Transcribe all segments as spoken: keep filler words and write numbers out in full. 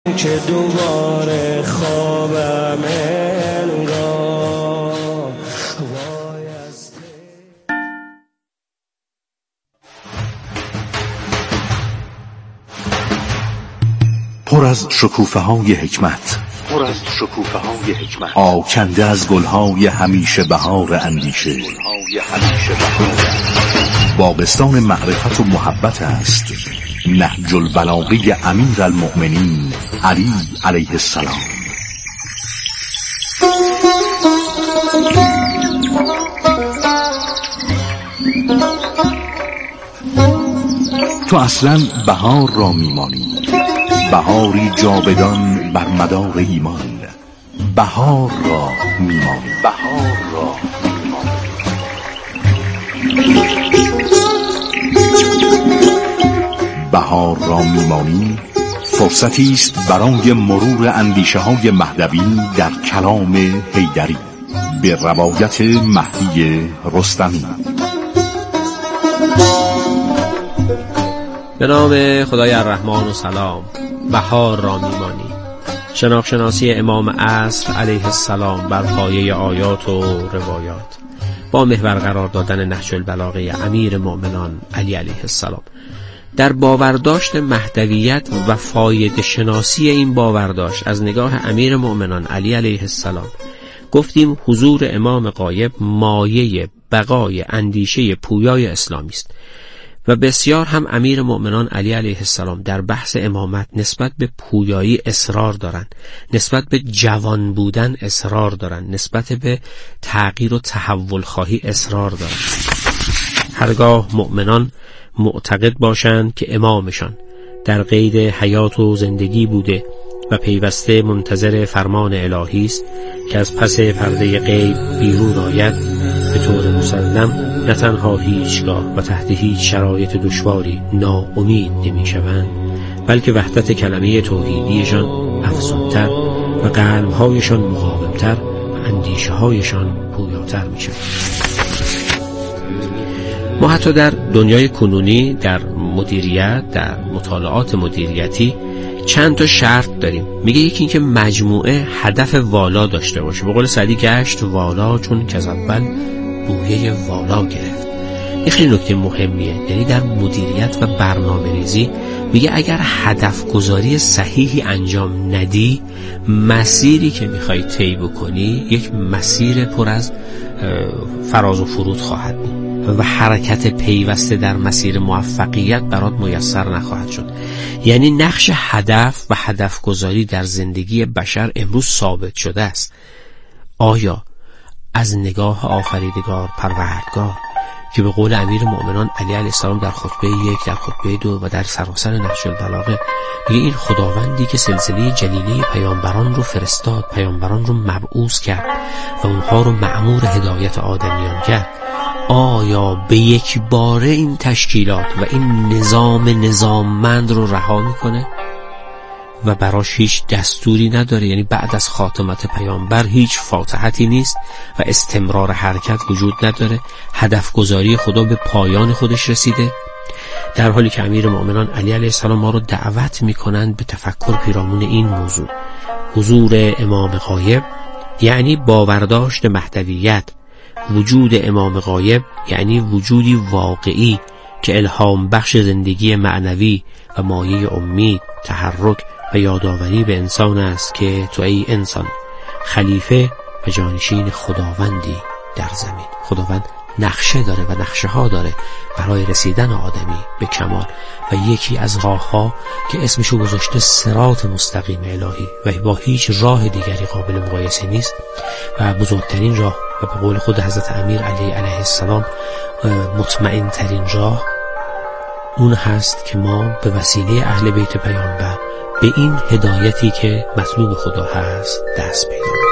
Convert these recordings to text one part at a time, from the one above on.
که دوباره خوابم انگار وای از پر از شکوفه های حکمت، پر از شکوفه های حکمت، آکنده از گلهای همیشه بهار اندیشه. باغستان معرفت و محبت است نهج البلاغه امیر المؤمنین علی علیه السلام. تو اصلا بهار را میمانی، بهاری جاودان بر مدار ایمان. بهار را میمانی، بهار را بهار را میمانی فرصتی است برای مرور اندیشه های مهدوی در کلام حیدری به روایت مهدی رستمی. به نام خدای الرحمن و سلام. بهار را میمانی، شناخت شناسی امام عصر علیه السلام بر پایه آیات و روایات با محور قرار دادن نهج البلاغه امیر مؤمنان علی علیه السلام. در باورداشت مهدویت و فایده شناسی این باورداشت از نگاه امیر مؤمنان علی علیه السلام گفتیم حضور امام غایب مایه بقای اندیشه پویای اسلامی است و بسیار هم امیر مؤمنان علی علیه السلام در بحث امامت نسبت به پویایی اصرار دارند، نسبت به جوان بودن اصرار دارند، نسبت به تغییر و تحول خواهی اصرار دارند. هرگاه مؤمنان معتقد باشند که امامشان در قید حیات و زندگی بوده و پیوسته منتظر فرمان الهی است که از پس پرده غیب بیرون آید، به طور مسلم نه تنها هیچگاه و تحت هیچ شرایط دشواری ناامید نمی شوند، بلکه وحدت کلمه توحیدیشان افزونتر و قلبهایشان مقاومتر و اندیشه هایشان پویاتر می شوند. ما حتی در دنیای کنونی در مدیریت، در مطالعات مدیریتی چند تا شرط داریم. میگه یکی این که مجموعه هدف والا داشته باشه. به قول سعدی گشت والا چون که از اول بویه والا گرفت. این خیلی نکته مهمیه. یعنی در مدیریت و برنامه ریزی میگه اگر هدف گذاری صحیحی انجام ندی، مسیری که میخوای طی بکنی یک مسیر پر از فراز و فرود خواهد بود و حرکت پیوسته در مسیر موفقیت برات میسر نخواهد شد. یعنی نقش هدف و هدف گذاری در زندگی بشر امروز ثابت شده است. آیا از نگاه آفریدگار پروردگار که به قول امیر مؤمنان علی علیه السلام در خطبه یک، در خطبه دو و در سراسر نهج البلاغه میگه این خداوندی که سلسله جلیله پیامبران رو فرستاد، پیامبران رو مبعوث کرد و اونها رو مأمور هدایت آدمیان کرد، آیا به یک باره این تشکیلات و این نظام نظاممند رو رها میکنه و براش هیچ دستوری نداره؟ یعنی بعد از خاتمت پیامبر هیچ فاتحتی نیست و استمرار حرکت وجود نداره، هدف گذاری خدا به پایان خودش رسیده، در حالی که امیر مؤمنان علی علیه السلام ما رو دعوت میکنند به تفکر پیرامون این موضوع. حضور امام غایب یعنی باورداشت مهدویت. وجود امام غایب یعنی وجودی واقعی که الهام بخش زندگی معنوی و مایه امید، تحرک و یادآوری به انسان است که تو ای انسان خلیفه و جانشین خداوندی در زمین. خداوند نقشه داره و نقشه ها داره برای رسیدن آدمی به کمال و یکی از راه ها که اسمشو گذاشته صراط مستقیم الهی و با هیچ راه دیگری قابل مقایسه نیست و بزرگترین راه و به قول خود حضرت امیر علی علیه السلام مطمئن ترین راه اون هست که ما به وسیله اهل بیت پیامبر به این هدایتی که مطلوب خدا هست دست پیدا کنیم.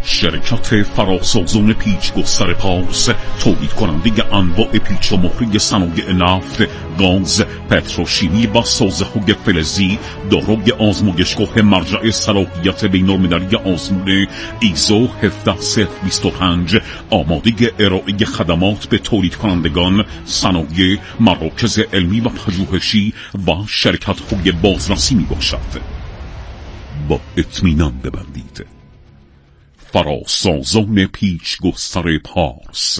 شرکت فراسازون پیچ گستر پارس، تولید کننده انواع پیچ و مهره صنایع نفت، گاز، پتروشیمی و سازه‌های فلزی، دارای آزمایشگاه مرجع صلاحیت بین‌المللی آزمون ایزو هفده صفر بیست و پنج، آماده ارائه خدمات به تولید کنندگان، صنایع، مراکز علمی و پژوهشی و شرکت‌های بازرسی میباشد. با اطمینان ببندید. فراسازون پیچ گستر پارس.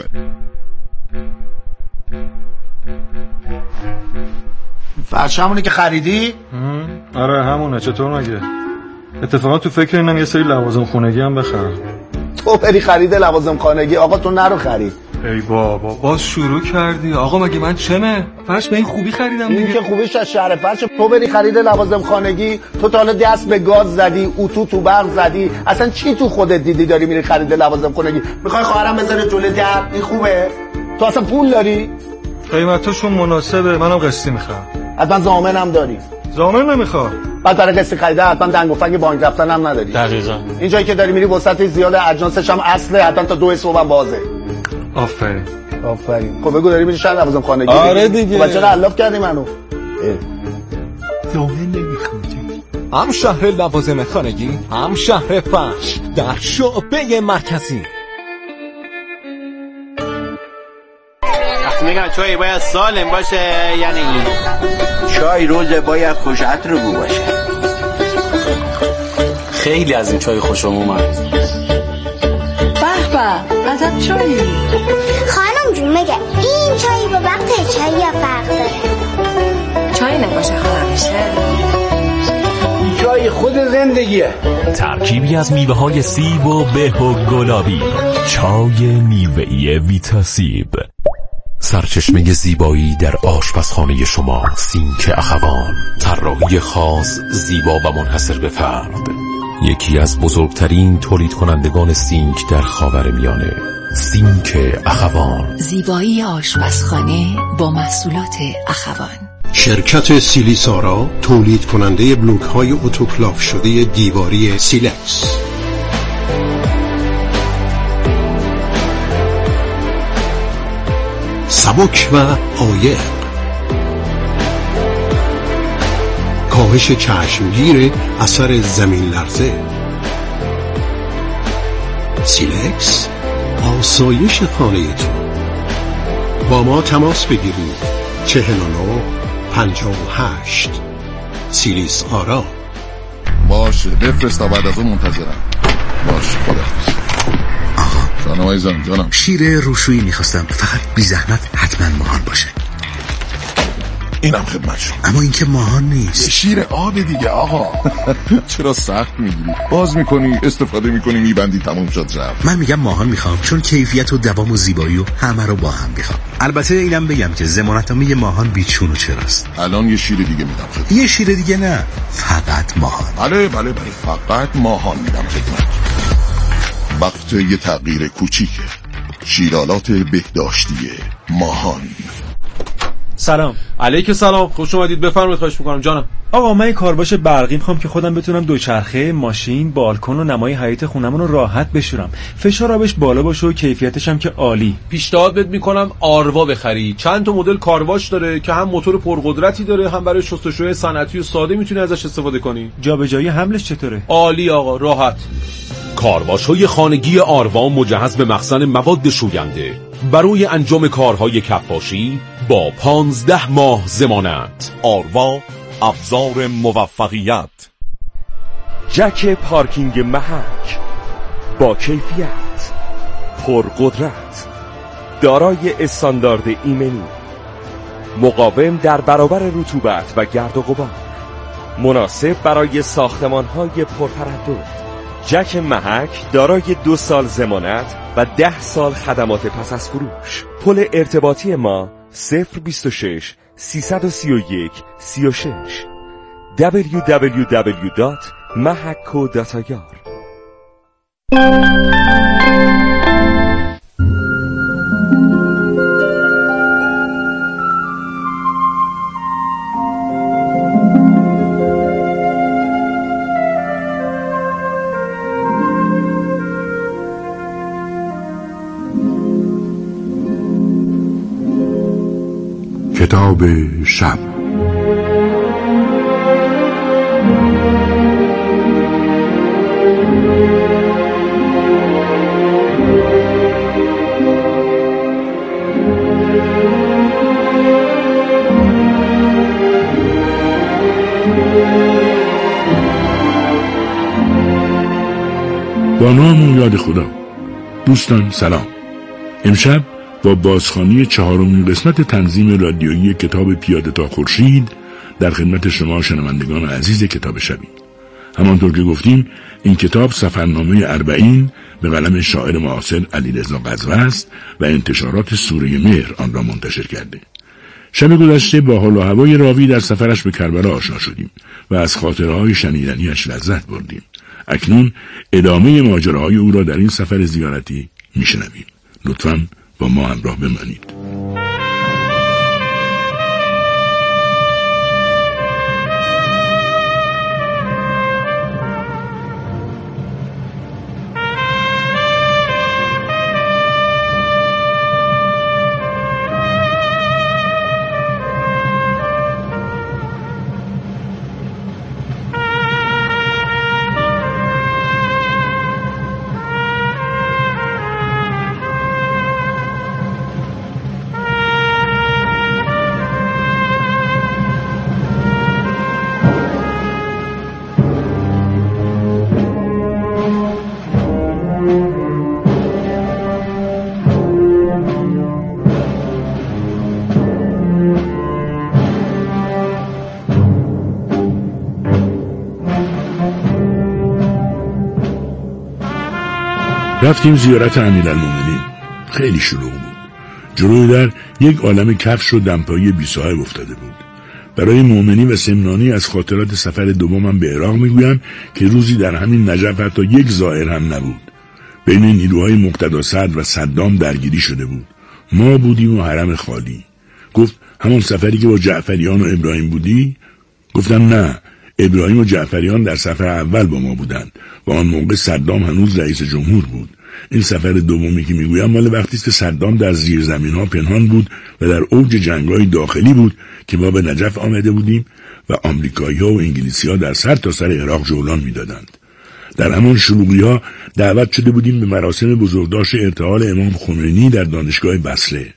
فرش همونه که خریدی؟ آره همونه. چطور مگه؟ اتفاقا تو فکر اینم یه سری لوازم خونگی هم بخرم. تو بری خرید لوازم خانگی؟ آقا تو نرو خرید. ای بابا باز شروع کردی. آقا مگه من چمه؟ فرش به این خوبی خریدم دیگه. این که خوبیش از شهر فرش. تو بری خرید لوازم خانگی، تو تا حالا دست به گاز زدی، اتو تو برق زدی، اصلا چی تو خودت دیدی داری میری خرید لوازم خانگی؟ میخوای خواهرم بذاره جلوی در؟ این خوبه؟ تو اصلا پول داری؟ قیمتاشون مناسبه، منم قسطی میخوام. حتما ضامنم داری؟ ضامن نمیخوام. بعد برای قسط خریده حتما دنگ و فنگ بانک رفتن هم نداری. دقیقاً. این جایی که داری میری وسط زیاد اجناسش هم اصله، حتما تا دو صبح هم بازه. آفرین. آفرین. خب بگو داری میری شهر لوازم خانگی؟ آره دیگه. خب چرا علاف کردی منو؟ ضامن نمیخوام. هم شهر لوازم خانگی، هم شهر فرش در شعبه مرکزی. میگم چای باید سالم باشه، یعنی این چای روز باید خوش عطر بو باشه. خیلی از این چای خوشم اومد. به به عجب چایی. خانم جون میگه این چایی با وقت چایی یا فرق داره؟ چای نباشه خانمشه. چای خود زندگیه. ترکیبی از میوه های سیب و به و گلابی. چای میوه‌ای ویتاسیب. سرچشمه زیبایی در آشپزخانه شما، سینک اخوان. طراحی خاص، زیبا و منحصر به فرد. یکی از بزرگترین تولید کنندگان سینک در خاورمیانه. سینک اخوان. زیبایی آشپزخانه با محصولات اخوان. شرکت سیلیسارا، تولید کننده بلوک های اتوکلاف شده دیواری سیلکس. سبک و عایق. کاهش چشمگیر اثر زمین لرزه. سیلکس، آسایش خانه تو. با ما تماس بگیرید. چهل و نه پنجاه و هشت. سیلیس آرا. باشه بفرست تا بعد از اون منتظرم. باشه خداحافظ. جانم عزیزم جانم. شیر روشویی میخواستم، فقط بی زحمت حتما ماهان باشه. اینم خدمت شما. اما این که ماهان نیست. شیر آب دیگه آقا. چرا سخت میگیری؟ باز میکنی، استفاده میکنی، میبندی، تموم شد رفت. من میگم ماهان میخوام، چون کیفیت و دوام و زیبایی و همه رو با هم میخوام. البته اینم بگم که ضمانتنامه ماهان بیچون و چراست. الان یه شیر دیگه میدم خدمت. یه شیر دیگه نه، فقط ماهان. بله بله بله، فقط ماهان میدم خدمت. وقت یه تغییر کوچیکه. شیرالات بهداشتی ماهان. سلام. علیک سلام، خوش اومدید. بفرمایید. خواهش میکنم جانم. آقا من کارباش برقی میخوام که خودم بتونم دوچرخه، ماشین، بالکن و نمای حیاط خونمون رو راحت بشورم. فشار آبش بالا باشه و کیفیتش هم که عالی. پیشنهاد بهت میکنم آروا بخری. چند تا مدل کارواش داره که هم موتور پرقدرتی داره، هم برای شستشوی صنعتی و ساده میتونی ازش استفاده کنی. جابجایی حملش چطوره؟ عالی آقا، راحت. کارواش خانگی آروا مجهز به مخزن مواد شوینده برای انجام کارهای کفاشی با پانزده ماه ضمانت. آروا، ابزار موفقیت. جک پارکینگ محک با کیفیت، پرقدرت، دارای استاندارد ایمنی، مقاوم در برابر رطوبت و گرد و غبار، مناسب برای ساختمان‌های پرتردد. جک محک دارای دو سال ضمانت و ده سال خدمات پس از فروش. پل ارتباطی ما صفر بیست و شش سیصد و سی و یک سی و شش دبلیو دبلیو دبلیو دات محک دات آی آر. کتاب شب. با نام و یاد خدا. دوستان سلام. امشب با بازخوانی چهارمین قسمت تنظیم رادیویی کتاب پیاده تا خورشید در خدمت شما شنوندگان عزیز کتاب شبیم. همانطور که گفتیم این کتاب سفرنامه اربعین به قلم شاعر معاصر علیرضا قزوه است و انتشارات سوره مهر آن را منتشر کرده. شب گذشته با حال و هوای راوی در سفرش به کربلا آشنا شدیم و از خاطره‌های شنیدنیش لذت بردیم. اکنون ادامه ماجراهای او را در این سفر زیارتی میشنویم. لطفاً با ما همراه بمانید. رفتیم زیارت امیرالمومنین. خیلی شلوغ بود. جلوی در یک عالم کفش و دمپایی بی صاحب افتاده بود. برای مومنی و سمنانی از خاطرات سفر دومم به عراق میگویم که روزی در همین نجف حتی یک زائر هم نبود. بین نیروهای مقتدا صدر و صدام درگیری شده بود. ما بودیم و حرم خالی. گفت همان سفری که با جعفریان و ابراهیم بودی؟ گفتم نه، ابراهیم و جعفریان در سفر اول با ما بودند و آن موقع صدام هنوز رئیس جمهور بود. این سفر دومی که میگویم مال وقتی است که صدام در زیر زمین ها پنهان بود و در اوج جنگ‌های داخلی بود که ما به نجف آمده بودیم و آمریکایی ها و انگلیسی ها در سر تا سر عراق جولان میدادند. در همان شلوغی ها دعوت شده بودیم به مراسم بزرگداشت ارتحال امام خمینی در دانشگاه بصره.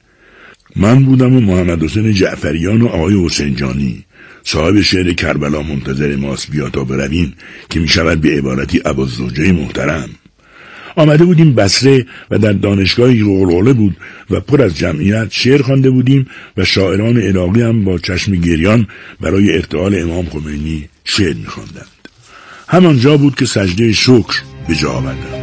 من بودم و محمد حسین جعفریان و آقای حسین جانی. صاحب شعر کربلا منتظر ماست بیا تا برویم که می شود به عبارتی ابوالزوجه محترم. آمده بودیم بصره و در دانشگاهی غلغله بود و پر از جمعیت شعر خوانده بودیم و شاعران عراقی هم با چشم گریان برای ارتحال امام خمینی شعر می خواندند. همانجا بود که سجده شکر به جا آوردم.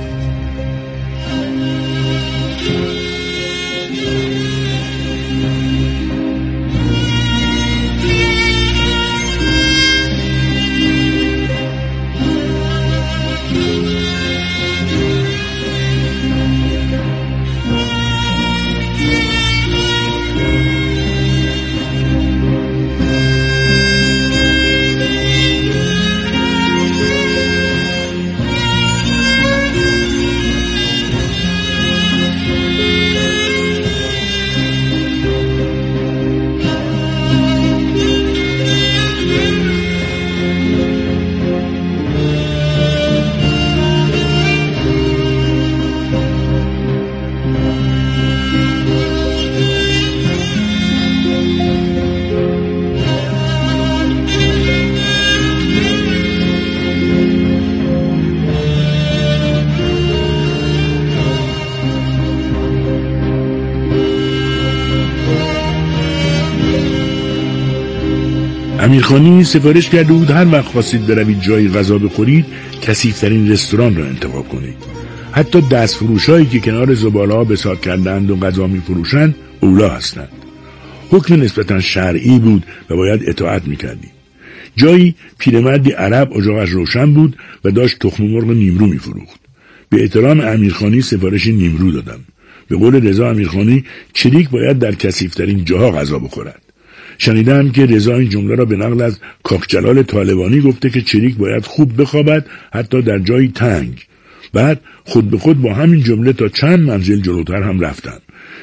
امیرخانی سفارش کرده بود هر وقت خواستید بروید جایی غذا بخورید کثیف‌ترین رستوران را انتخاب کنید. حتی دست فروشایی که کنار زباله‌ها بساط کردند و غذا می‌فروشند اولا هستند. حکم نسبتاً شرعی بود و باید اطاعت می‌کردید. جایی پیرمردی عرب اجاقش روشن بود و داشت تخم مرغ نیمرو می‌فروخت. به احترام امیرخانی سفارش نیمرو دادم. به قول رضا امیرخانی چریک باید در کثیف‌ترین جاها غذا بخورد. شنیدم که رضا این جمله را به نقل از کاک جلال طالبانی گفته که چریک باید خوب بخوابد حتی در جایی تنگ. بعد خود به خود با همین جمله تا چند منزل جلوتر هم رفتم.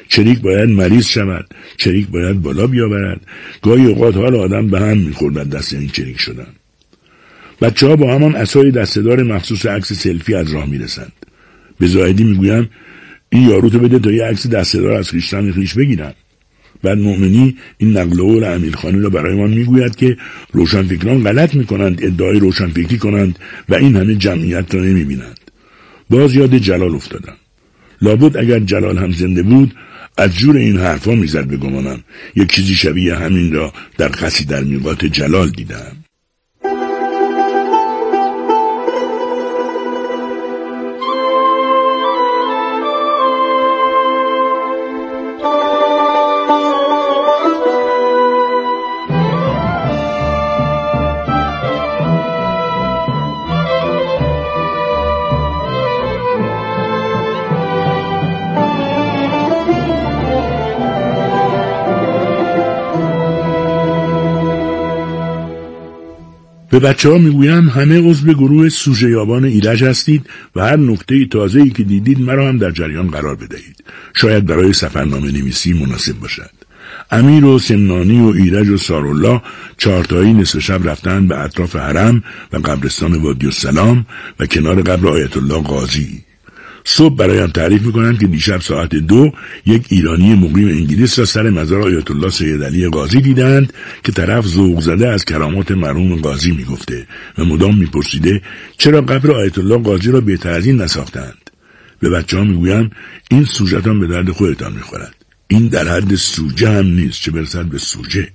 چریک باید مریض شود، چریک باید بالا بیاورد. گاهی اوقات حال آدم به هم میخورد از دست این چریک شدن. بچه ها با همان عصای دسته‌دار مخصوص عکس سلفی از راه میرسند. به زاهدی میگویم این یارو تو بده تا یه عکس دسته‌دار از خویشتن خویش بگیرم. بعد مؤمنی این نقل قول امیرخانی را برای ما میگوید که روشنفکران غلط میکنند ادعای روشنفکری کنند و این همه جمعیت را نمیبینند. باز یاد جلال افتادم. لابد اگر جلال هم زنده بود از جور این حرفا میزد بگمانم یک چیزی شبیه همین را در قصی در میقات جلال دیدم. به بچه ها میگویم همه عضو گروه سوژه یابان ایرج هستید و هر نکته تازه‌ای که دیدید مرا هم در جریان قرار بدهید. شاید برای سفرنامه نویسی مناسب باشد. امیر و سمنانی و ایرج و سارالله چهارتایی نصف شب رفتند به اطراف حرم و قبرستان وادی السلام و کنار قبر آیت الله قاضی. صبح برایم تعریف میکنند که دیشب ساعت دو یک ایرانی مقیم انگلیس را سر مزار آیت الله سید علی قاضی دیدند که طرف ذوق زده از کرامات مرحوم قاضی میگفته و مدام میپرسیده چرا قبر آیت الله قاضی را بهتر از این نساختند. به بچه ها میگویم این سوژه‌تان به درد خودتان میخورد. این در حد سوژه هم نیست، چه برسد به سوژه.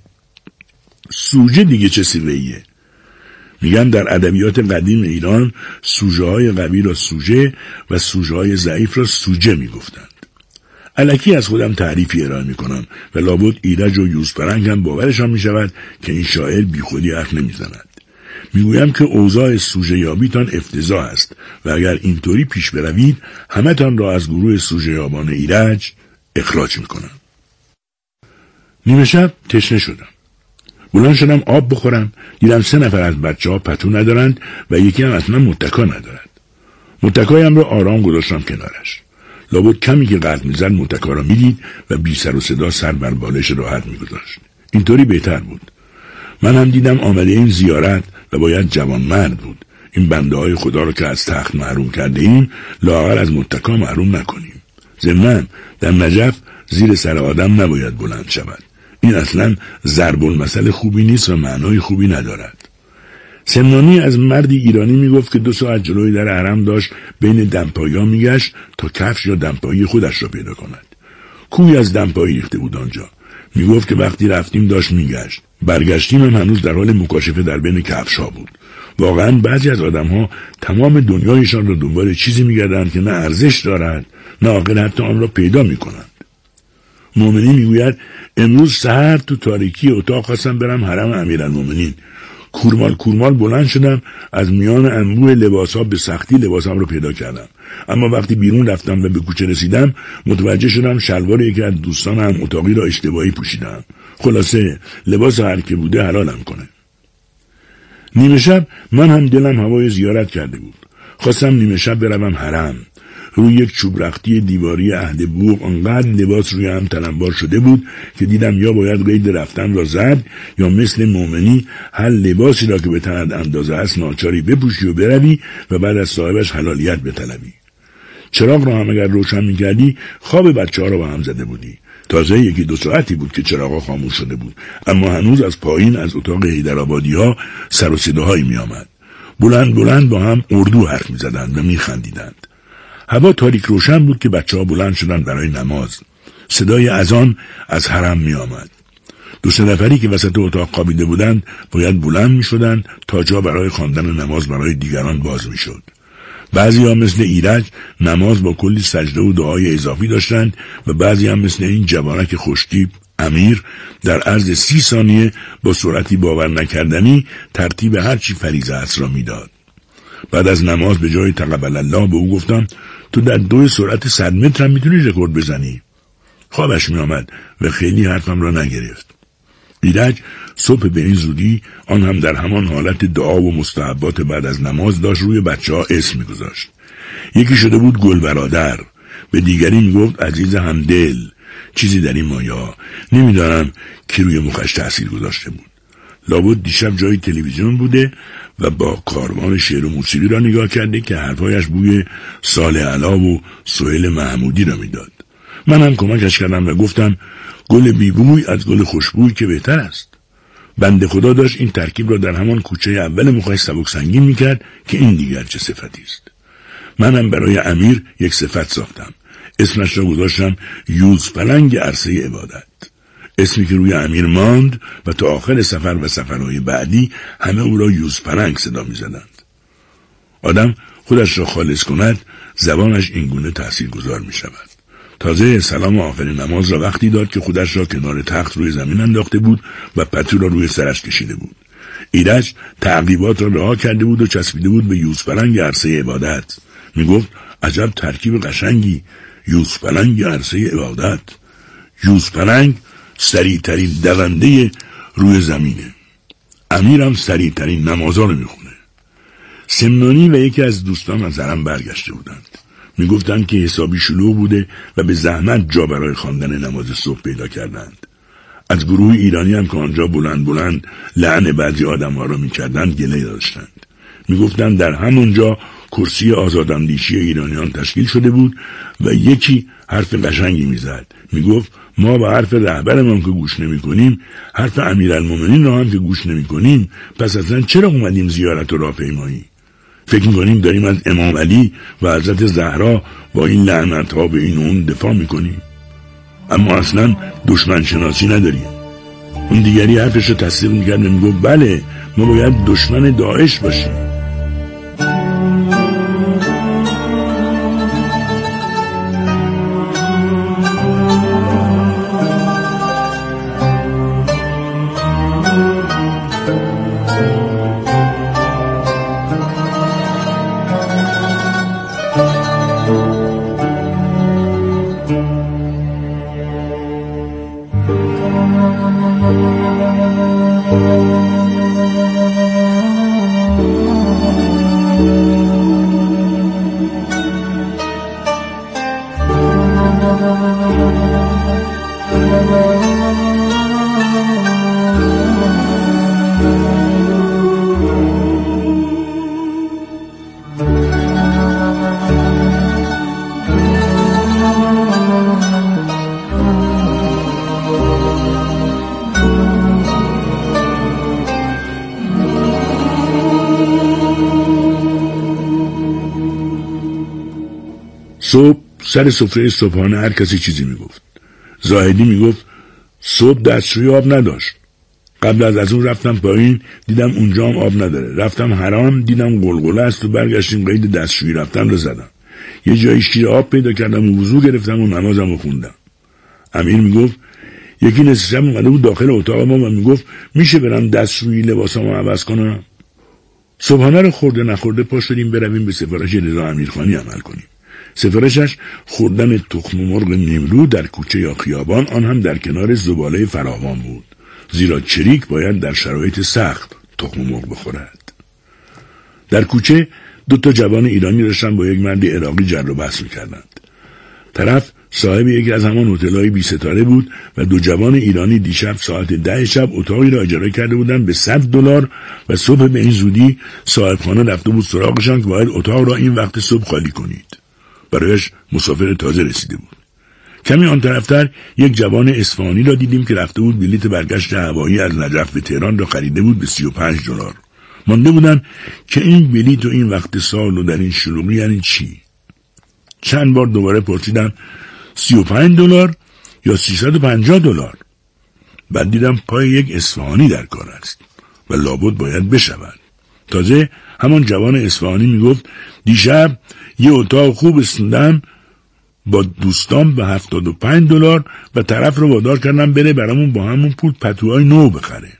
سوژه دیگه چه سیوهیه؟ میگن در ادبیات قدیم ایران سوژه های قوی را سوژه و سوژه های ضعیف را سوجه میگفتند. الکی از خودم تعریفی ارائه میکنم و لابد ایرج و یوزپرنگ هم باورشان میشود که این شاعر بی خودی حرف نمیزند. میگویم که اوضاع سوژه یابیتان افتضاح است و اگر اینطوری پیش بروید همه تان را از گروه سوژه یابان ایرج اخراج میکنم. نیمه شب تشنه شدم. بلند شدم آب بخورم. دیدم سه نفر از بچه ها پتو ندارند و یکی هم اصلا متکا ندارد. متکایم را آرام گذاشتم کنارش. لابد کمی که قد میزد متکا را میدید و بی سر و صدا سر بر بالش راحت میگذاشت. اینطوری بهتر بود. من هم دیدم آمده این زیارت و باید جوان مرد بود. این بنده های خدا را که از تخت محروم کرده ایم لااقل از متکا محروم نکنیم. ضمناً در نجف زیر سر آدم نباید بلند شود. این اصلا ضرب المثل خوبی نیست و معنای خوبی ندارد. سمنانی از مردی ایرانی میگفت که دو ساعت جلوی در حرم داشت بین دمپایی میگشت تا کفش یا دمپایی خودش را پیدا کند. کوی از دمپایی ریخته بود آنجا. میگفت که وقتی رفتیم داشت میگشت. برگشتیم هم هنوز در حال مکاشفه در بین کفش ها بود. واقعا بعضی از آدم ها تمام دنیایشان را دنبال چیزی میگردند که نه ارزش دارد نه عاقل حتی آن را پیدا میکنند. مومنی میگوید امروز سحر تو تاریکی اتاق خواستم برم حرم امیرالمومنین. کورمال کورمال بلند شدم، از میان انبوه لباسا به سختی لباسم رو پیدا کردم. اما وقتی بیرون رفتم و به کوچه رسیدم متوجه شدم شلوار یکی از دوستان هم اتاقی را اشتباهی پوشیدم. خلاصه لباس هر که بوده حلالم کنه. نیمه شب من هم دلم هوای زیارت کرده بود. خواستم نیمه شب بروم حرم. روی یک چوب رختی دیواری عهد بوق انقدر لباس روی هم تلمبار شده بود که دیدم یا باید قید رفتن را زد یا مثل مومنی هر لباسی را که به تنت اندازه است ناچاری بپوشی و بروی و بعد از صاحبش حلالیت بطلبی. چراغ را هم اگر روشن می‌کردی خواب بچه‌ها را با هم زده بودی. تازه یکی دو ساعتی بود که چراغا خاموش شده بود، اما هنوز از پایین از اتاق حیدرآبادی‌ها سر و صداهایی می‌آمد. بلند بلند با هم اردو حرف می‌زدند و می‌خندیدند. هوا تاریک روشن بود که بچه‌ها بلند شدند برای نماز. صدای اذان از حرم می آمد. دو سه نفری که وسط اتاق خوابیده بودند باید بلند می شدند تا جا برای خواندن نماز برای دیگران باز می شد. بعضی ها مثل ایرج نماز با کلی سجده و دعای اضافی داشتند و بعضی هم مثل این جوانک خوشتیپ امیر در عرض سی ثانیه با سرعتی باور نکردنی ترتیب هرچی فریضه است را می داد. بعد از نماز به جای تقبل الله به او گفتم تو در دو سرعت صد متر هم میتونی رکورد بزنی. خوابش می آمد و خیلی حرفم را نگرفت. ایرج صبح به این زودی آن هم در همان حالت دعا و مستحبات بعد از نماز داشت روی بچه ها اسم می گذاشت. یکی شده بود گل برادر، به دیگری می گفت عزیز همدل، چیزی در این مایا نمیدانم کی روی مخش تأثیر گذاشته بود. لابد دیشب جای تلویزیون بوده و با کاروان شعر و موسیقی را نگاه کرده که حرفایش بوی صالح علا و سهیل محمودی را میداد. من هم کمکش کردم و گفتم گل بیبوی از گل خوشبوی که بهتر است. بنده خدا داشت این ترکیب را در همان کوچه اول مخش سبک سنگین میکرد که این دیگر چه صفتی است. منم برای امیر یک صفت ساختم. اسمش را گذاشتم یوز پلنگ عرصه عبادت. اسمی که روی امیر ماند و تا آخر سفر و سفرهای بعدی همه او را یوز پلنگ صدا می زدند. آدم خودش را خالص کند زبانش اینگونه تأثیر گذار می شود. تازه سلام آخر نماز را وقتی داد که خودش را کنار تخت روی زمین انداخته بود و پتو را روی سرش کشیده بود. ایرج تعقیبات را رها کرده بود و چسبیده بود به یوز پلنگ عرصه عبادت. می گفت عجب ترکیب قشنگی، یوز پلنگ عرصه عبادت. یوز پلنگ سریعترین دونده روی زمینه. امیرم سریعترین نمازا رو میخونه. سمنانی و یکی از دوستان از حرم برگشته بودند. میگفتند که حسابی شلوغ بوده و به زحمت جا برای خواندن نماز صبح پیدا کردند. از گروه ایرانی هم که آنجا بلند بلند لعن بعضی آدم ها را میکردند گله داشتند. میگفتند در همونجا کرسی آزاداندیشی ایرانیان تشکیل شده بود و یکی حرف قشنگی میزد. میگفت ما به حرف رهبرمان که گوش نمی کنیم، حرف امیرالمومنین را هم که گوش نمی کنیم، پس اصلا چرا اومدیم زیارت و راهپیمایی؟ فکر میکنیم داریم از امام علی و حضرت زهرا با این لعنت ها به این و اون دفاع میکنیم، اما اصلا دشمن شناسی نداریم. اون دیگری حرفش رو تصدیق میکرد و میگفت بله ما باید دشمن داعش باشیم. صبح سر سفره صبحانه هر کسی چیزی میگفت. زاهدی میگفت صبح دستشویی آب نداشت. قبل از از اون رفتم پایین دیدم اونجا هم آب نداره. رفتم حرام دیدم قلقله است و برگشتیم قید دستشویی رفتم رو زدم. یه جایی شیر آب پیدا کردم و وضو گرفتم و نمازم رو خوندم. امیر میگفت یکی نصف شب اومده بود داخل اتاق ما و میگفت میشه برم دستشویی لباسامو عوض کنم؟ صبحانه رو خورده نخورده پا شدیم برویم به سفارش رضا امیرخانی عمل کنیم. سفارشش خوردن تخم مرغ نیمرو در کوچه یا خیابان، آن هم در کنار زباله فراوان بود، زیرا چریک باید در شرایط سخت تخم مرغ بخورد. در کوچه دو تا جوان ایرانی داشتن با یک مرد عراقی جر و بحث می‌کردند. طرف صاحب یکی از همان هتل‌های بی ستاره بود و دو جوان ایرانی دیشب ساعت ده شب اتاقی را اجاره کرده بودند به صد دلار و صبح به این زودی صاحب خانه رفته بود سراغشان که باید اتاق را این وقت صبح خالی کنید. برایش مسافر تازه رسیده بود. کمی آن طرفتر یک جوان اصفهانی را دیدیم که رفته بود بلیط برگشت هوایی از نجف به تهران را خریده بود به سی و پنج دلار. مانده بودن که این بلیط و این وقت سال و در این شلوغی یعنی چی؟ چند بار دوباره پرسیدم سی و پنج دلار یا سیصد و پنجاه دلار. بعد دیدم پای یک اصفهانی در کار است و لابد باید بشود. تازه همان جوان اصفهانی میگفت دیشب یه اتاق خوب استندم با دوستان به هفتاد و پنج دلار و طرف رو وادار کردم بره برامون با همون پول پتوهای نو بخره.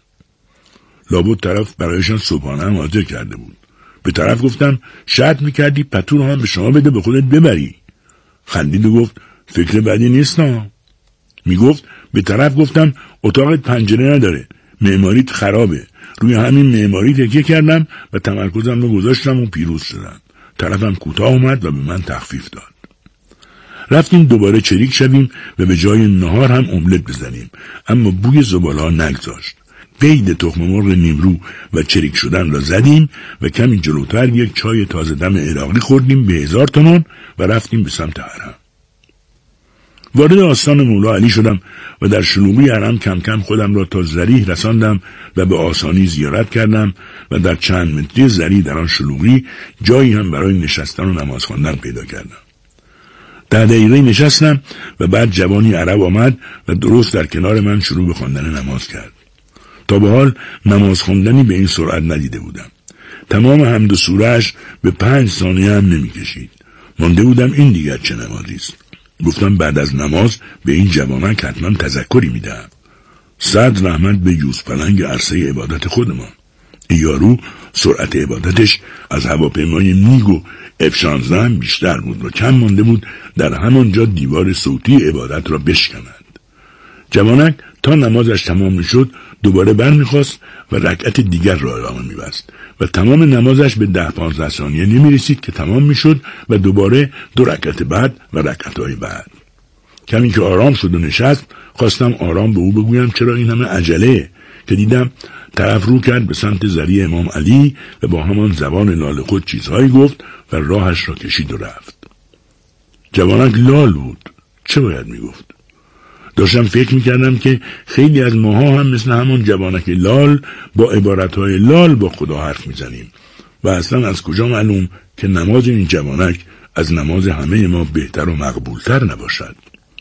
لابد طرف برایشان صبحانه هم حاضر کرده بود. به طرف گفتم شرط میکردی پتو رو هم به شما بده به خودت ببری. خندید و گفت فکر بدی نیست نه. میگفت به طرف گفتم اتاقت پنجره نداره، معماریت خرابه. روی همین معماری تکیه کردم و تمرکزم رو گذاشتم و پیروز شدم. طرفم کوتاه اومد و به من تخفیف داد. رفتیم دوباره چریک شویم و به جای نهار هم املت بزنیم، اما بوی زباله نگذاشت. قید تخم مرغ نیمرو و چریک شدن را زدیم و کمی جلوتر یک چای تازه دم عراقی خوردیم به هزار تومان و رفتیم به سمت حرم. وارد آستان مولا علی شدم و در شلوغی حرم کم کم خودم را تا ذریح رساندم و به آسانی زیارت کردم و در چند متری ذریح در آن شلوغی جایی هم برای نشستن و نماز خواندن پیدا کردم. ده دقیقه نشستم و بعد جوانی عرب آمد و درست در کنار من شروع به خواندن نماز کرد. تا به حال نماز خواندنی به این سرعت ندیده بودم. تمام حمد و سوره‌اش به پنج ثانیه هم نمی کشید. مانده بودم این دیگر چه نمازی است. گفتم بعد از نماز به این جوانک حتما تذکری میدهم. صد رحمت به یوز پلنگ عرصه عبادت خودمان. یارو سرعت عبادتش از هواپیمای میگ و اف شانزده هم بیشتر بود و کم مانده بود در همانجا دیوار صوتی عبادت را بشکند. جوانک تا نمازش تمام میشد دوباره بر میخواست و رکعت دیگر را ادامه میبست و تمام نمازش به ده پانزده ثانیه نمیرسید که تمام میشد و دوباره دو رکعت بعد و رکعتهای بعد. کمی که آرام شد و نشست خواستم آرام به او بگویم چرا این همه عجله، که دیدم طرف رو کرد به سمت ذریح امام علی و با همان زبان لال خود چیزهایی گفت و راهش را کشید و رفت. جوانک لال بود، چه باید میگفت؟ داشتم فکر میکردم که خیلی از ماها هم مثل همون جوانک لال با عبارتهای لال با خدا حرف میزنیم و اصلا از کجا معلوم که نماز این جوانک از نماز همه ما بهتر و مقبولتر نباشد.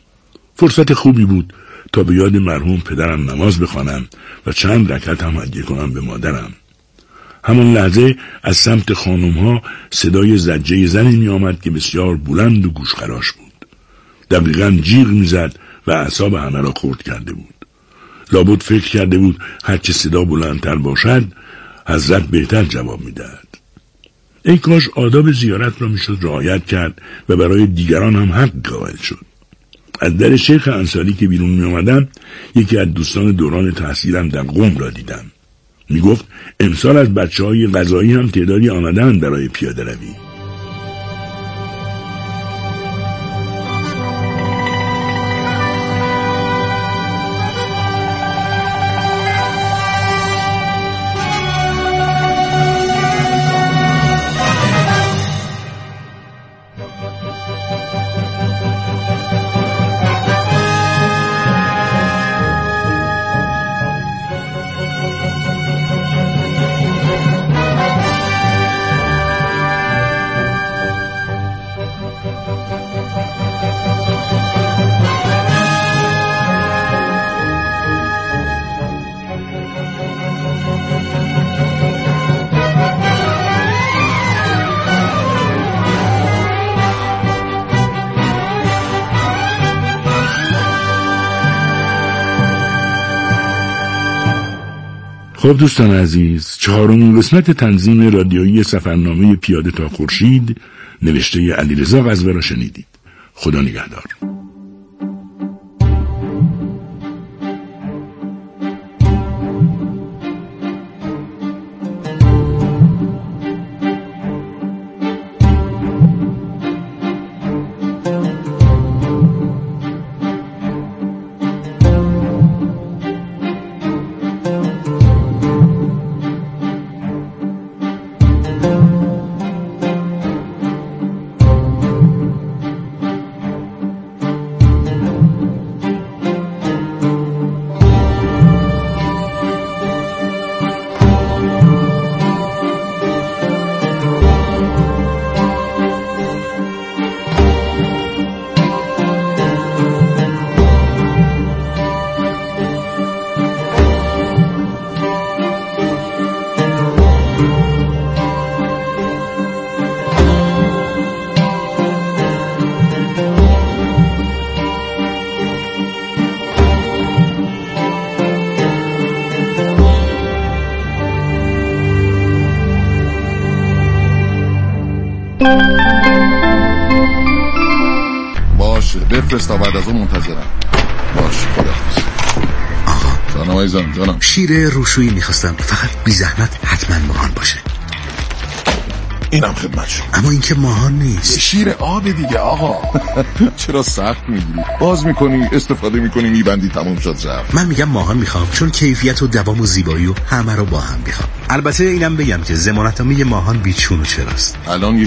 فرصت خوبی بود تا به یاد مرحوم پدرم نماز بخوانم و چند رکعت هم هدیه کنم به مادرم. همان لحظه از سمت خانمها صدای زجه زنی می آمد که بسیار بلند و گوشخراش بود. دقیقاً جیغ می زد و اعصاب همه را خرد کرده بود. لابد فکر کرده بود هرچه صدا بلندتر باشد حضرت بهتر جواب می دهد. ای کاش آداب زیارت را می شد رعایت کرد و برای دیگران هم حق قائل شد. از در شیخ انصاری که بیرون می آمدم یکی از دوستان دوران تحصیلم در قم را دیدم. می گفت امسال از بچه های غذایی هم تعدادی آمدن برای پیاده روی. خب دوستان عزیز، چهارمین قسمت تنظیم رادیویی سفرنامه پیاده تا خورشید نوشته علیرضا غزوه را شنیدید. خدا نگهدار. باشه بفرست تا بعد از اون منتظرم. باشه خداحافظ. جانم عزیزم جانم. شیر روشویی میخواستم، فقط بی زحمت حتما ماهان باشه. اینم خدمت شما. اما این که ماهان نیست، شیر آب دیگه آقا. چرا سخت میگیری؟ باز میکنی، استفاده میکنی، میبندی، تموم شد رفت. من میگم ماهان میخوام، چون کیفیت و دوام و زیبایی و همه رو با هم میخوام. البته اینم بگم که ضمانتنامه ماهان بیچون و چراست. الان یه